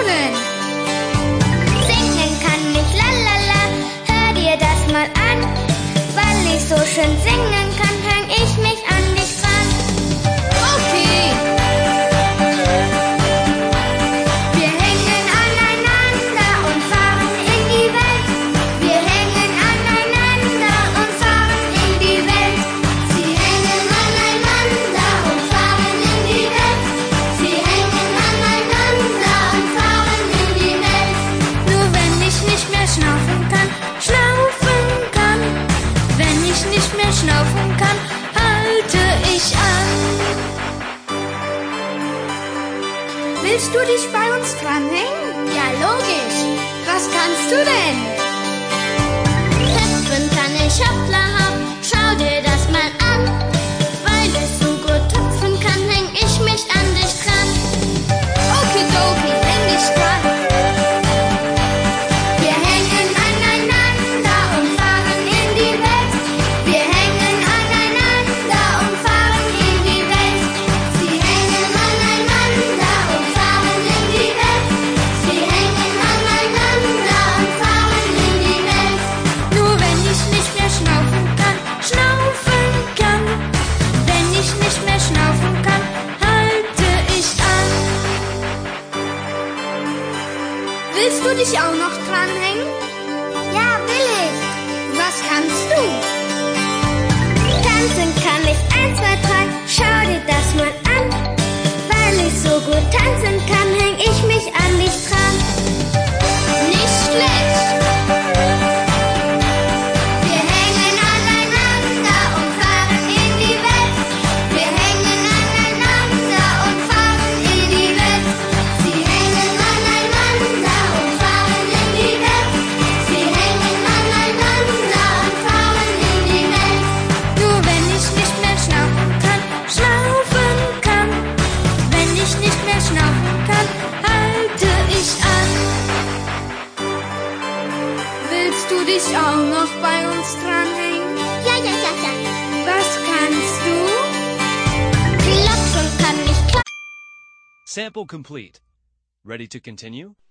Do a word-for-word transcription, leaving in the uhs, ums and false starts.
denn? Singen kann ich lalala, hör dir das mal an. Weil ich so schön singen kann, häng ich mich an dich dran. Okay. Wir hängen aneinander und fahren in die Welt. Wir hängen aneinander und fahren in die Welt. Sie hängen aneinander und fahren in die Welt. Sie hängen aneinander und fahren in die Welt. Nur wenn ich nicht mehr schnaufen kann, schnaufen kann. Wenn ich nicht mehr schnaufen kann, halte ich an. Willst du dich bei uns dranhängen? Ja, logisch. Was kannst du denn? Hüpfen kann ich hoppla hopp, schau dir das mal an. Weil ich so gut hüpfen kann, häng ich mich an dich dran. Okidoki, häng dich dran. Wir hängen aneinander und fahren in die Welt. Wir hängen aneinander und fahren in die Welt. Sie hängen aneinander und fahren in die Welt. Sie hängen aneinander und fahren in die Welt. Nur wenn ich nicht mehr schnaufen kann, schnaufen kann. Wenn ich nicht mehr schnaufen kann, halte ich an. Willst du dich auch noch dranhängen? Ja, will ich. Was kannst du? Tanzen kann ich eins, zwei, drei, schau dir das mal an. Weil ich so gut tanzen kann, häng ich mich an dich dran. Nicht schlecht. Wir hängen aneinander und fahren in die Welt. Wir hängen aneinander und fahren in die Welt. Sie hängen aneinander und fahren in die Welt. Sie hängen aneinander und fahren in die Welt. Nur wenn ich nicht mehr schnaufen kann, schnaufen kann. Wenn ich nicht mehr schnaufen kann, halte ich an. Willst du dich auch noch bei uns dranhängen? Ja, ja, ja, ja. Was kannst du? Klopfen kann ich klopfen. Sample complete. Ready to continue?